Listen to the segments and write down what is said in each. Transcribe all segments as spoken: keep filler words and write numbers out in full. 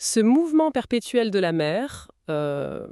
Ce mouvement perpétuel de la mer, euh,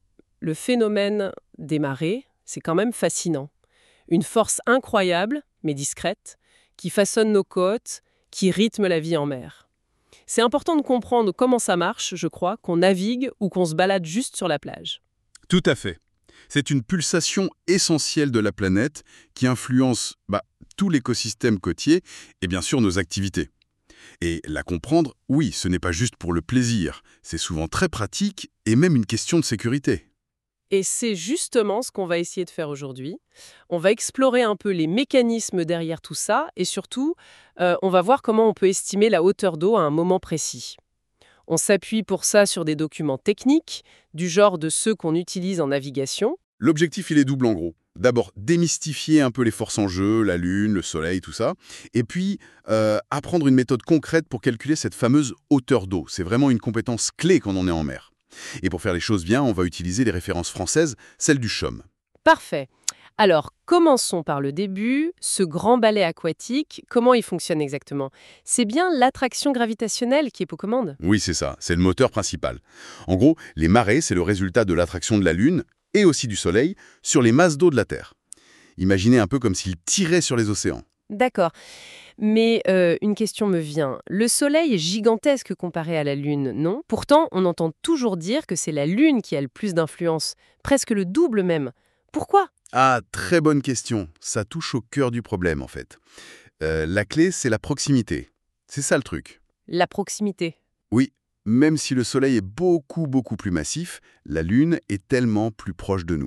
le phénomène des marées, c'est quand même fascinant. Une force incroyable, mais discrète, qui façonne nos côtes, qui rythme la vie en mer. C'est important de comprendre comment ça marche, je crois, qu'on navigue ou qu'on se balade juste sur la plage. Tout à fait. C'est une pulsation essentielle de la planète qui influence bah, tout l'écosystème côtier et bien sûr nos activités. Et la comprendre, oui, ce n'est pas juste pour le plaisir, c'est souvent très pratique et même une question de sécurité. Et c'est justement ce qu'on va essayer de faire aujourd'hui. On va explorer un peu les mécanismes derrière tout ça et surtout, euh, on va voir comment on peut estimer la hauteur d'eau à un moment précis. On s'appuie pour ça sur des documents techniques, du genre de ceux qu'on utilise en navigation. L'objectif, il est double en gros. D'abord, démystifier un peu les forces en jeu, la Lune, le Soleil, tout ça. Et puis, euh, apprendre une méthode concrète pour calculer cette fameuse hauteur d'eau. C'est vraiment une compétence clé quand on est en mer. Et pour faire les choses bien, on va utiliser les références françaises, celles du C H O M. Parfait. Alors, commençons par le début. Ce grand balai aquatique, comment il fonctionne exactement? C'est bien l'attraction gravitationnelle qui est aux commandes? Oui, c'est ça, c'est le moteur principal. En gros, les marées, c'est le résultat de l'attraction de la Lune et aussi du Soleil sur les masses d'eau de la Terre. Imaginez un peu comme s'ils tiraient sur les océans. D'accord. Mais euh, une question me vient. Le Soleil est gigantesque comparé à la Lune, non? Pourtant, on entend toujours dire que c'est la Lune qui a le plus d'influence, presque le double même. Pourquoi? Ah, très bonne question. Ça touche au cœur du problème, en fait. Euh, la clé, c'est la proximité. C'est ça le truc. La proximité. Oui, même si le Soleil est beaucoup, beaucoup plus massif, la Lune est tellement plus proche de nous.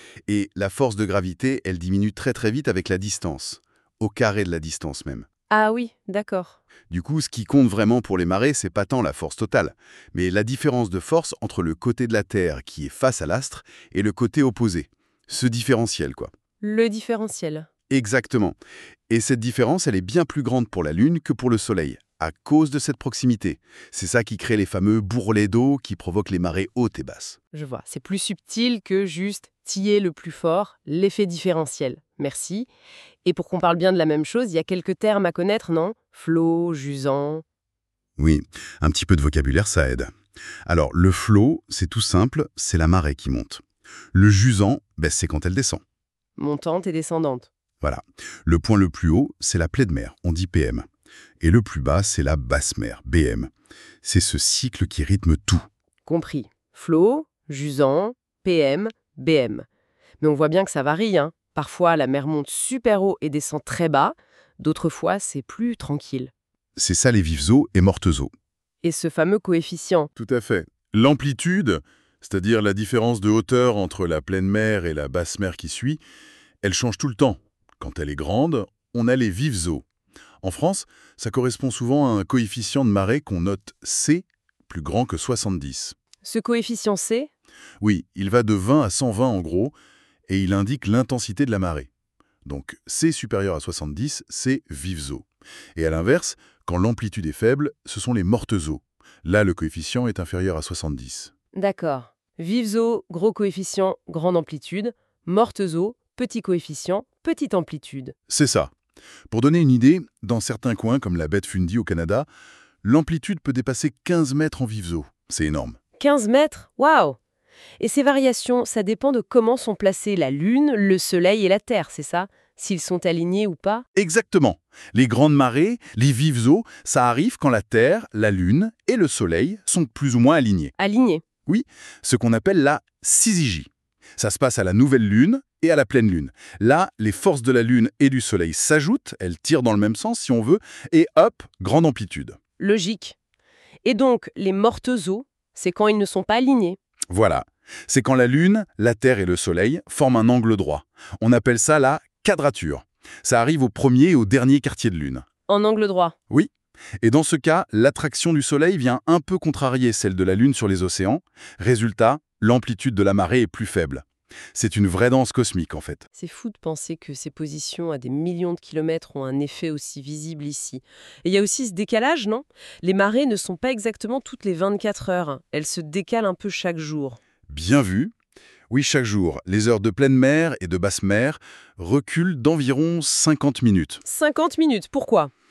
Et la force de gravité, elle diminue très très vite avec la distance, au carré de la distance même. Ah oui, d'accord. Du coup, ce qui compte vraiment pour les marées, c'est pas tant la force totale, mais la différence de force entre le côté de la Terre qui est face à l'astre et le côté opposé. Ce différentiel, quoi. Le différentiel. Exactement. Et cette différence, elle est bien plus grande pour la Lune que pour le Soleil, à cause de cette proximité. C'est ça qui crée les fameux bourrelets d'eau qui provoquent les marées hautes et basses. Je vois. C'est plus subtil que juste tiller le plus fort, l'effet différentiel. Merci. Et pour qu'on parle bien de la même chose, il y a quelques termes à connaître, non? Flot, jusant. Oui, un petit peu de vocabulaire, ça aide. Alors, le flot, c'est tout simple, c'est la marée qui monte. Le jusant, ben, c'est quand elle descend. Montante et descendante. Voilà. Le point le plus haut, c'est la pleine mer, on dit P M. Et le plus bas, c'est la basse mer, B M. C'est ce cycle qui rythme tout. Compris. Flot, jusant, P M, B M. Mais on voit bien que ça varie, hein. Parfois, la mer monte super haut et descend très bas. D'autres fois, c'est plus tranquille. C'est ça les vives eaux et mortes eaux. Et ce fameux coefficient. Tout à fait. L'amplitude, c'est-à-dire la différence de hauteur entre la pleine mer et la basse mer qui suit, elle change tout le temps. Quand elle est grande, on a les vives eaux. En France, ça correspond souvent à un coefficient de marée qu'on note C, plus grand que soixante-dix. Ce coefficient C, Oui, il va de vingt à cent vingt en gros, et il indique l'intensité de la marée. Donc C supérieur à soixante-dix, c'est vives eaux. Et à l'inverse, quand l'amplitude est faible, ce sont les mortes eaux. Là, le coefficient est inférieur à soixante-dix. d'accord. Vives eaux, gros coefficient, grande amplitude. Mortes eaux, petit coefficient, petite amplitude. C'est ça. Pour donner une idée, dans certains coins, comme la baie de Fundy au Canada, l'amplitude peut dépasser quinze mètres en vives eaux. C'est énorme. quinze mètres, waouh! Et ces variations, ça dépend de comment sont placés la Lune, le Soleil et la Terre, c'est ça? S'ils sont alignés ou pas? Exactement. Les grandes marées, les vives eaux, ça arrive quand la Terre, la Lune et le Soleil sont plus ou moins alignés. Alignés. Oui, ce qu'on appelle la syzygie. Ça se passe à la nouvelle Lune et à la pleine Lune. Là, les forces de la Lune et du Soleil s'ajoutent, elles tirent dans le même sens si on veut, et hop, grande amplitude. Logique. Et donc, les mortes eaux, c'est quand ils ne sont pas alignés. Voilà. C'est quand la Lune, la Terre et le Soleil forment un angle droit. On appelle ça la quadrature. Ça arrive au premier et au dernier quartier de Lune. En angle droit. Oui. Et dans ce cas, l'attraction du Soleil vient un peu contrarier celle de la Lune sur les océans. Résultat, l'amplitude de la marée est plus faible. C'est une vraie danse cosmique, en fait. C'est fou de penser que ces positions à des millions de kilomètres ont un effet aussi visible ici. Et il y a aussi ce décalage, non? Les marées ne sont pas exactement toutes les vingt-quatre heures. Elles se décalent un peu chaque jour. Bien vu. Oui, chaque jour, les heures de pleine mer et de basse mer reculent d'environ cinquante minutes. cinquante minutes, pourquoi?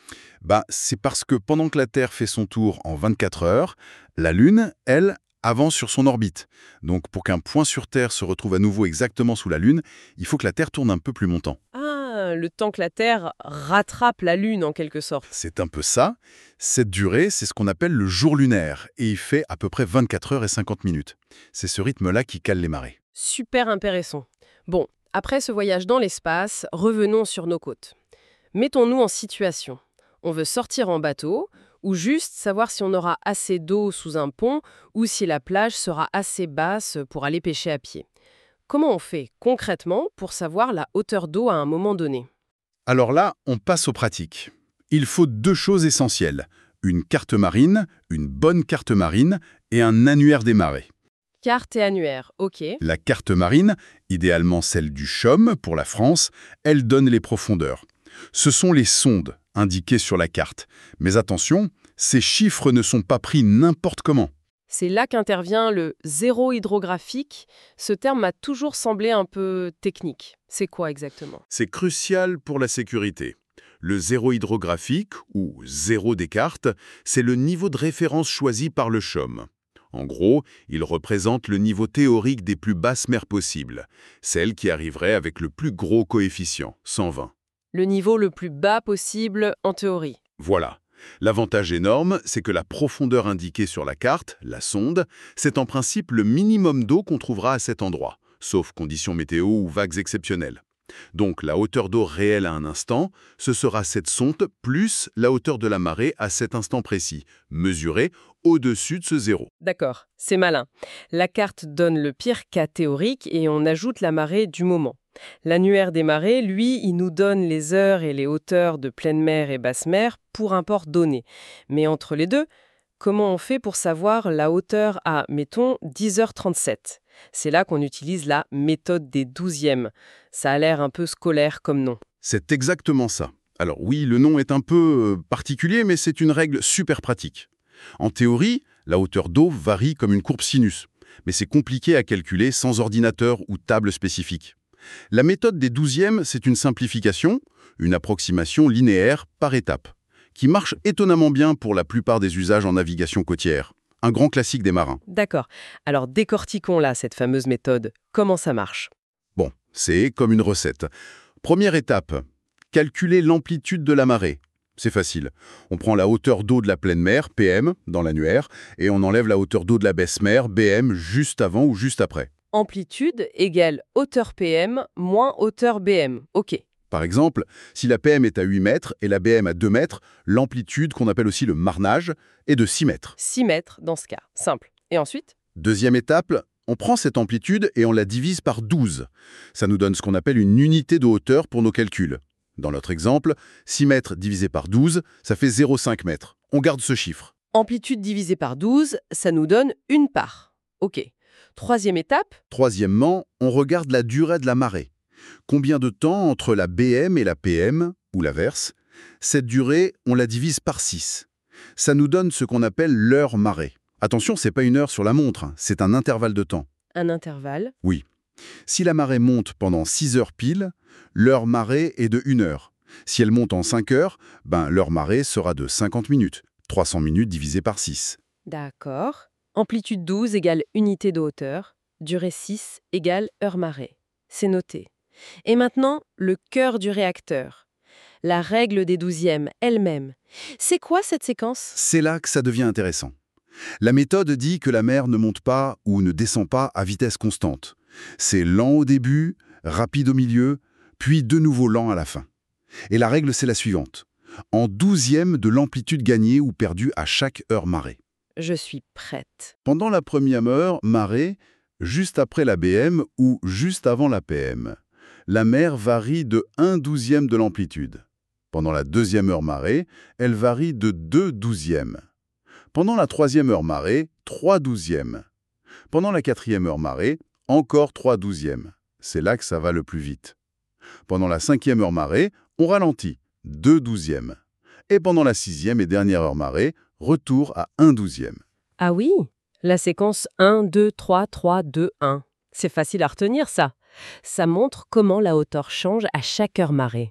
Bah, c'est parce que pendant que la Terre fait son tour en vingt-quatre heures, la Lune, elle, avance sur son orbite. Donc pour qu'un point sur Terre se retrouve à nouveau exactement sous la Lune, il faut que la Terre tourne un peu plus longtemps. Ah, le temps que la Terre rattrape la Lune en quelque sorte. C'est un peu ça. Cette durée, c'est ce qu'on appelle le jour lunaire, et il fait à peu près vingt-quatre heures et cinquante minutes. C'est ce rythme-là qui cale les marées. Super intéressant. Bon, après ce voyage dans l'espace, revenons sur nos côtes. Mettons-nous en situation. On veut sortir en bateau, ou juste savoir si on aura assez d'eau sous un pont, ou si la plage sera assez basse pour aller pêcher à pied. Comment on fait concrètement pour savoir la hauteur d'eau à un moment donné? Alors là, on passe aux pratiques. Il faut deux choses essentielles. Une carte marine, une bonne carte marine, et un annuaire des marées. Carte et annuaire, ok. La carte marine, idéalement celle du C H O M pour la France, elle donne les profondeurs. Ce sont les sondes indiquées sur la carte. Mais attention, ces chiffres ne sont pas pris n'importe comment. C'est là qu'intervient le zéro hydrographique. Ce terme m'a toujours semblé un peu technique. C'est quoi exactement? C'est crucial pour la sécurité. Le zéro hydrographique, ou zéro des cartes, c'est le niveau de référence choisi par le C H O M. En gros, il représente le niveau théorique des plus basses mers possibles, celle qui arriverait avec le plus gros coefficient, cent vingt. Le niveau le plus bas possible en théorie. Voilà. L'avantage énorme, c'est que la profondeur indiquée sur la carte, la sonde, c'est en principe le minimum d'eau qu'on trouvera à cet endroit, sauf conditions météo ou vagues exceptionnelles. Donc la hauteur d'eau réelle à un instant, ce sera cette sonde plus la hauteur de la marée à cet instant précis, mesurée au-dessus de ce zéro. D'accord, c'est malin. La carte donne le pire cas théorique et on ajoute la marée du moment. L'annuaire des marées, lui, il nous donne les heures et les hauteurs de pleine mer et basse mer pour un port donné. Mais entre les deux, comment on fait pour savoir la hauteur à, mettons, dix heures trente-sept? C'est là qu'on utilise la méthode des douzièmes. Ça a l'air un peu scolaire comme nom. C'est exactement ça. Alors oui, le nom est un peu euh, particulier, mais c'est une règle super pratique. En théorie, la hauteur d'eau varie comme une courbe sinus, mais c'est compliqué à calculer sans ordinateur ou table spécifique. La méthode des douzièmes, c'est une simplification, une approximation linéaire par étape, qui marche étonnamment bien pour la plupart des usages en navigation côtière. Un grand classique des marins. D'accord. Alors décortiquons là cette fameuse méthode. Comment ça marche? Bon, c'est comme une recette. Première étape, calculer l'amplitude de la marée. C'est facile. On prend la hauteur d'eau de la pleine mer, P M, dans l'annuaire, et on enlève la hauteur d'eau de la basse mer, B M, juste avant ou juste après. Amplitude égale hauteur P M moins hauteur B M. OK. Par exemple, si la P M est à huit mètres et la B M à deux mètres, l'amplitude, qu'on appelle aussi le marnage, est de six mètres. six mètres dans ce cas. Simple. Et ensuite? Deuxième étape, on prend cette amplitude et on la divise par douze. Ça nous donne ce qu'on appelle une unité de hauteur pour nos calculs. Dans notre exemple, six mètres divisé par douze, ça fait zéro virgule cinq mètres. On garde ce chiffre. Amplitude divisée par douze, ça nous donne une part. OK. Troisième étape? Troisièmement, on regarde la durée de la marée. Combien de temps entre la B M et la P M, ou l'inverse? Cette durée, on la divise par six. Ça nous donne ce qu'on appelle l'heure marée. Attention, c'est pas une heure sur la montre, hein, c'est un intervalle de temps. Un intervalle? Oui. Si la marée monte pendant six heures pile, l'heure marée est de une heure. Si elle monte en cinq heures, ben, l'heure marée sera de cinquante minutes. trois cents minutes divisé par six. D'accord. Amplitude douze égale unité de hauteur. Durée six égale heure marée. C'est noté. Et maintenant, le cœur du réacteur. La règle des douzièmes elle-même. C'est quoi cette séquence? C'est là que ça devient intéressant. La méthode dit que la mer ne monte pas ou ne descend pas à vitesse constante. C'est lent au début, rapide au milieu, puis de nouveau lent à la fin. Et la règle, c'est la suivante. En douzième de l'amplitude gagnée ou perdue à chaque heure marée. Je suis prête. Pendant la première heure marée, juste après la B M ou juste avant la P M, la mer varie de un douzième de l'amplitude. Pendant la deuxième heure marée, elle varie de deux douzièmes. Pendant la troisième heure marée, trois douzièmes. Pendant la quatrième heure marée, encore trois douzièmes. C'est là que ça va le plus vite. Pendant la cinquième heure marée, on ralentit, deux douzièmes. Et pendant la sixième et dernière heure marée, retour à un douzième. Ah oui, la séquence un, deux, trois, trois, deux, un. C'est facile à retenir ça. Ça montre comment la hauteur change à chaque heure marée.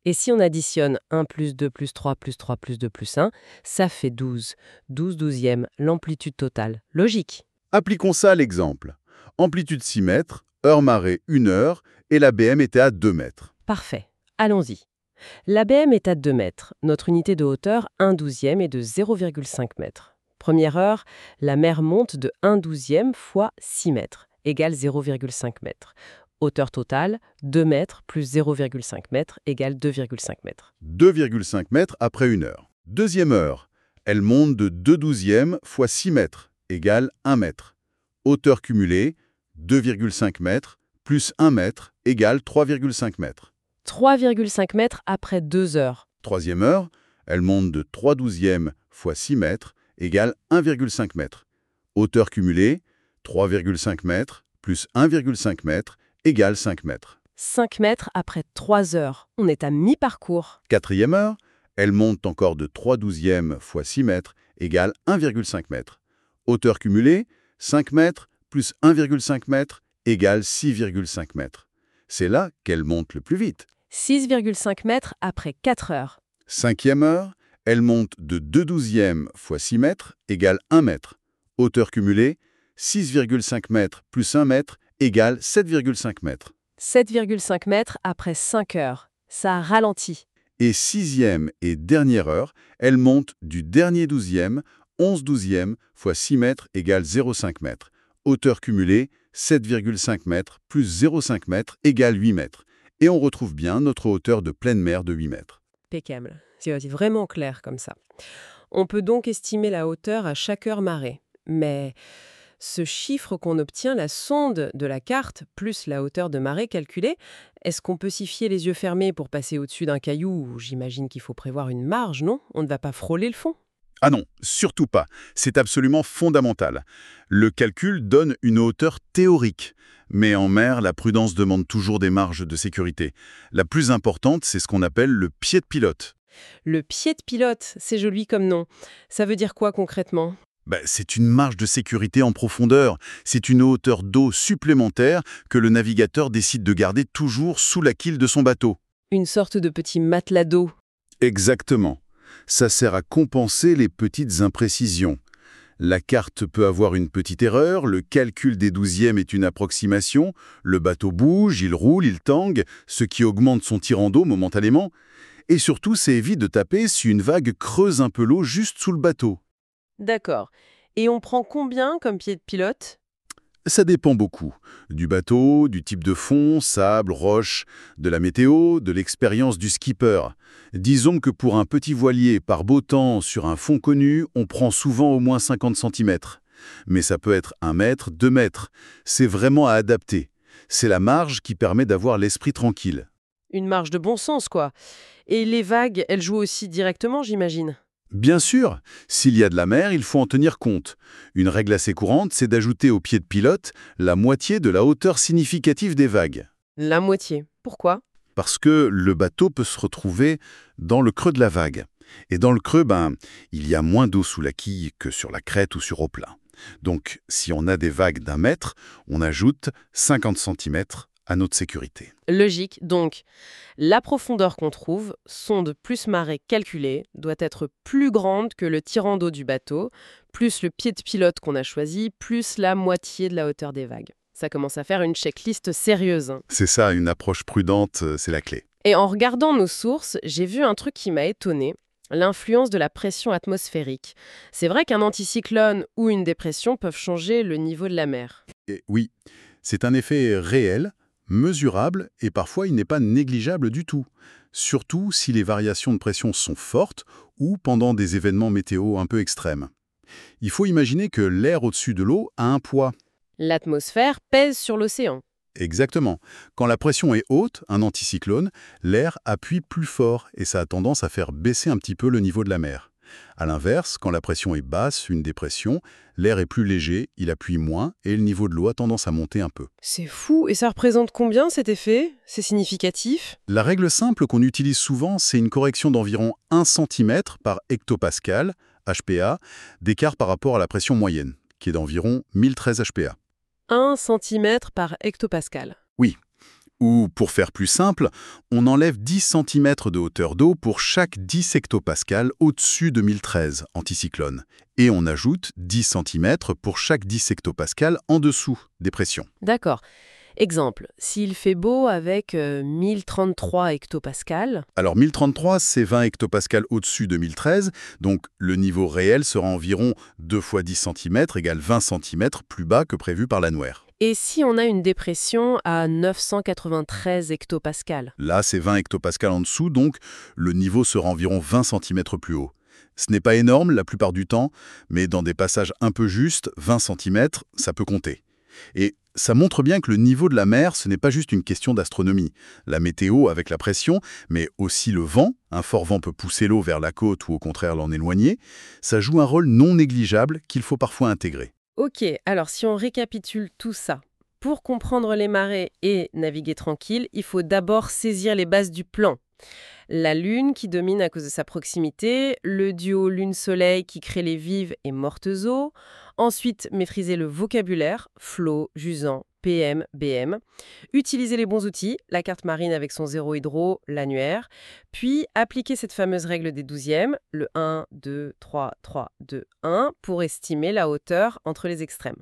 Et si on additionne un plus deux plus trois plus trois plus deux plus un, ça fait douze. douze douzièmes, l'amplitude totale. Logique. Appliquons ça à l'exemple. Amplitude six mètres, heure marée une heure, et la B M était à deux mètres. Parfait. Allons-y. La B M est à deux mètres. Notre unité de hauteur, un douzième, est de zéro virgule cinq mètres. Première heure, la mer monte de un douzième fois six mètres, égale zéro virgule cinq mètres. Hauteur totale, deux mètres plus zéro virgule cinq mètres égale deux virgule cinq mètres. deux virgule cinq mètres après une heure. Deuxième heure, elle monte de deux douzièmes fois six mètres, égale un mètre. Hauteur cumulée, deux virgule cinq mètres, plus un mètre, égale trois virgule cinq mètres. trois virgule cinq mètres après deux heures. Troisième heure, elle monte de trois douzièmes fois six mètres, égale un virgule cinq mètres. Hauteur cumulée, trois virgule cinq mètres, plus un virgule cinq mètres, égale cinq mètres. cinq mètres après trois heures. On est à mi-parcours. Quatrième heure, elle monte encore de trois douzièmes fois six mètres, égale un virgule cinq mètres. Hauteur cumulée, cinq mètres, plus un virgule cinq mètres, égale six virgule cinq mètres. C'est là qu'elle monte le plus vite. six virgule cinq mètres après quatre heures. Cinquième heure, elle monte de deux douzièmes fois six mètres, égale un mètre. Hauteur cumulée, six virgule cinq mètres plus un mètre, égale sept virgule cinq mètres. sept virgule cinq mètres après cinq heures. Ça a ralenti. Et sixième et dernière heure, elle monte du dernier douzième, onze douzièmes fois six mètres égale zéro virgule cinq mètres. Hauteur cumulée, sept virgule cinq mètres plus zéro virgule cinq mètres égale huit mètres. Et on retrouve bien notre hauteur de pleine mer de huit mètres. Impeccable. C'est vraiment clair comme ça. On peut donc estimer la hauteur à chaque heure marée. Mais ce chiffre qu'on obtient, la sonde de la carte, plus la hauteur de marée calculée, est-ce qu'on peut s'y fier les yeux fermés pour passer au-dessus d'un caillou où j'imagine qu'il faut prévoir une marge, non? On ne va pas frôler le fond. Ah non, surtout pas. C'est absolument fondamental. Le calcul donne une hauteur théorique. Mais en mer, la prudence demande toujours des marges de sécurité. La plus importante, c'est ce qu'on appelle le pied de pilote. Le pied de pilote, c'est joli comme nom. Ça veut dire quoi concrètement? Ben, c'est une marge de sécurité en profondeur. C'est une hauteur d'eau supplémentaire que le navigateur décide de garder toujours sous la quille de son bateau. Une sorte de petit matelas d'eau. Exactement. Ça sert à compenser les petites imprécisions. La carte peut avoir une petite erreur, le calcul des douzièmes est une approximation, le bateau bouge, il roule, il tangue, ce qui augmente son tirant d'eau momentanément. Et surtout, ça évite de taper si une vague creuse un peu l'eau juste sous le bateau. D'accord. Et on prend combien comme pied de pilote? Ça dépend beaucoup. Du bateau, du type de fond, sable, roche, de la météo, de l'expérience du skipper. Disons que pour un petit voilier par beau temps sur un fond connu, on prend souvent au moins cinquante centimètres. Mais ça peut être un mètre, deux mètres. C'est vraiment à adapter. C'est la marge qui permet d'avoir l'esprit tranquille. Une marge de bon sens, quoi. Et les vagues, elles jouent aussi directement, j'imagine. Bien sûr, s'il y a de la mer, il faut en tenir compte. Une règle assez courante, c'est d'ajouter au pied de pilote la moitié de la hauteur significative des vagues. La moitié. Pourquoi? Parce que le bateau peut se retrouver dans le creux de la vague. Et dans le creux, ben, il y a moins d'eau sous la quille que sur la crête ou sur au plat. Donc, si on a des vagues d'un mètre, on ajoute cinquante centimètres à notre sécurité. Logique. Donc, la profondeur qu'on trouve, sonde plus marée calculée, doit être plus grande que le tirant d'eau du bateau, plus le pied de pilote qu'on a choisi, plus la moitié de la hauteur des vagues. Ça commence à faire une checklist sérieuse. Hein. C'est ça, une approche prudente, c'est la clé. Et en regardant nos sources, j'ai vu un truc qui m'a étonné, l'influence de la pression atmosphérique. C'est vrai qu'un anticyclone ou une dépression peuvent changer le niveau de la mer. Et oui, c'est un effet réel, mesurable, et parfois il n'est pas négligeable du tout. Surtout si les variations de pression sont fortes ou pendant des événements météo un peu extrêmes. Il faut imaginer que l'air au-dessus de l'eau a un poids. L'atmosphère pèse sur l'océan. Exactement. Quand la pression est haute, un anticyclone, l'air appuie plus fort et ça a tendance à faire baisser un petit peu le niveau de la mer. A l'inverse, quand la pression est basse, une dépression, l'air est plus léger, il appuie moins et le niveau de l'eau a tendance à monter un peu. C'est fou. Et ça représente combien cet effet? C'est significatif? La règle simple qu'on utilise souvent, c'est une correction d'environ un centimètre par hectopascal, H P A, d'écart par rapport à la pression moyenne, qui est d'environ mille treize H P A. un centimètre par hectopascal. Oui. Ou, pour faire plus simple, on enlève dix centimètres de hauteur d'eau pour chaque dix hectopascales au-dessus de mille treize, anticyclone. Et on ajoute dix centimètres pour chaque dix hectopascales en dessous des pressions. D'accord. Exemple, s'il fait beau avec euh, mille trente-trois hectopascales. Alors mille trente-trois, c'est vingt hectopascales au-dessus de mille treize, donc le niveau réel sera environ deux fois dix centimètres égale vingt centimètres plus bas que prévu par l'annuaire. Et si on a une dépression à neuf cent quatre-vingt-treize hectopascales? Là, c'est vingt hectopascales en dessous, donc le niveau sera environ vingt centimètres plus haut. Ce n'est pas énorme la plupart du temps, mais dans des passages un peu justes, vingt centimètres, ça peut compter. Et ça montre bien que le niveau de la mer, ce n'est pas juste une question d'astronomie. La météo avec la pression, mais aussi le vent, un fort vent peut pousser l'eau vers la côte ou au contraire l'en éloigner, ça joue un rôle non négligeable qu'il faut parfois intégrer. Ok, alors si on récapitule tout ça, pour comprendre les marées et naviguer tranquille, il faut d'abord saisir les bases du plan. La Lune qui domine à cause de sa proximité, le duo Lune-Soleil qui crée les vives et mortes eaux, ensuite maîtriser le vocabulaire, flot, jusant, P M, B M, utiliser les bons outils, la carte marine avec son zéro hydro, l'annuaire, puis appliquer cette fameuse règle des douzièmes, le un, deux, trois, trois, deux, un, pour estimer la hauteur entre les extrêmes.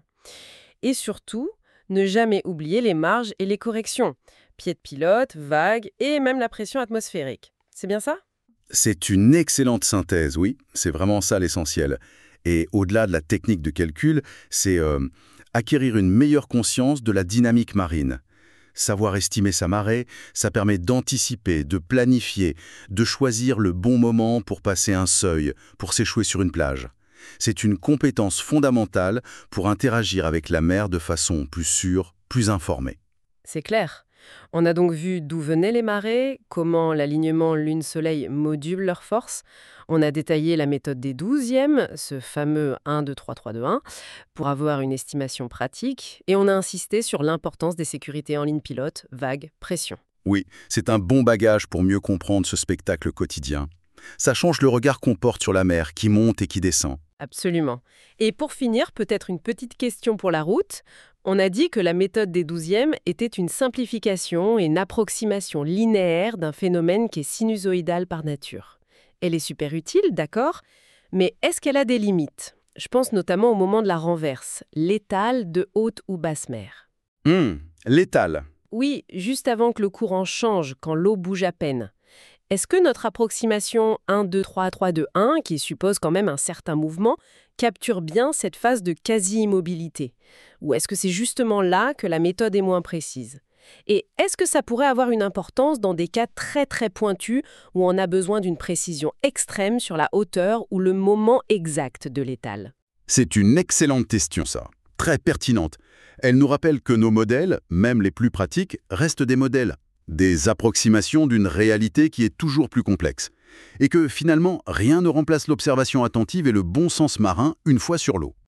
Et surtout, ne jamais oublier les marges et les corrections, pied de pilote, vagues et même la pression atmosphérique. C'est bien ça? C'est une excellente synthèse, oui, c'est vraiment ça l'essentiel. Et au-delà de la technique de calcul, c'est euh, acquérir une meilleure conscience de la dynamique marine. Savoir estimer sa marée, ça permet d'anticiper, de planifier, de choisir le bon moment pour passer un seuil, pour s'échouer sur une plage. C'est une compétence fondamentale pour interagir avec la mer de façon plus sûre, plus informée. C'est clair. On a donc vu d'où venaient les marées, comment l'alignement Lune-Soleil module leur force. On a détaillé la méthode des douzièmes, ce fameux un, deux, trois, trois, deux, un, pour avoir une estimation pratique. Et on a insisté sur l'importance des sécurités en ligne pilote, vagues, pression. Oui, c'est un bon bagage pour mieux comprendre ce spectacle quotidien. Ça change le regard qu'on porte sur la mer, qui monte et qui descend. Absolument. Et pour finir, peut-être une petite question pour la route. On a dit que la méthode des douzièmes était une simplification et une approximation linéaire d'un phénomène qui est sinusoïdal par nature. Elle est super utile, d'accord, mais est-ce qu'elle a des limites? Je pense notamment au moment de la renverse, l'étale de haute ou basse mer. Hum, l'étale. Oui, juste avant que le courant change, quand l'eau bouge à peine. Est-ce que notre approximation un, deux, trois, trois, deux, un, qui suppose quand même un certain mouvement, capture bien cette phase de quasi-immobilité? Ou est-ce que c'est justement là que la méthode est moins précise? Et est-ce que ça pourrait avoir une importance dans des cas très très pointus où on a besoin d'une précision extrême sur la hauteur ou le moment exact de l'étale? C'est une excellente question, ça. Très pertinente. Elle nous rappelle que nos modèles, même les plus pratiques, restent des modèles. Des approximations d'une réalité qui est toujours plus complexe. Et que finalement, rien ne remplace l'observation attentive et le bon sens marin une fois sur l'eau.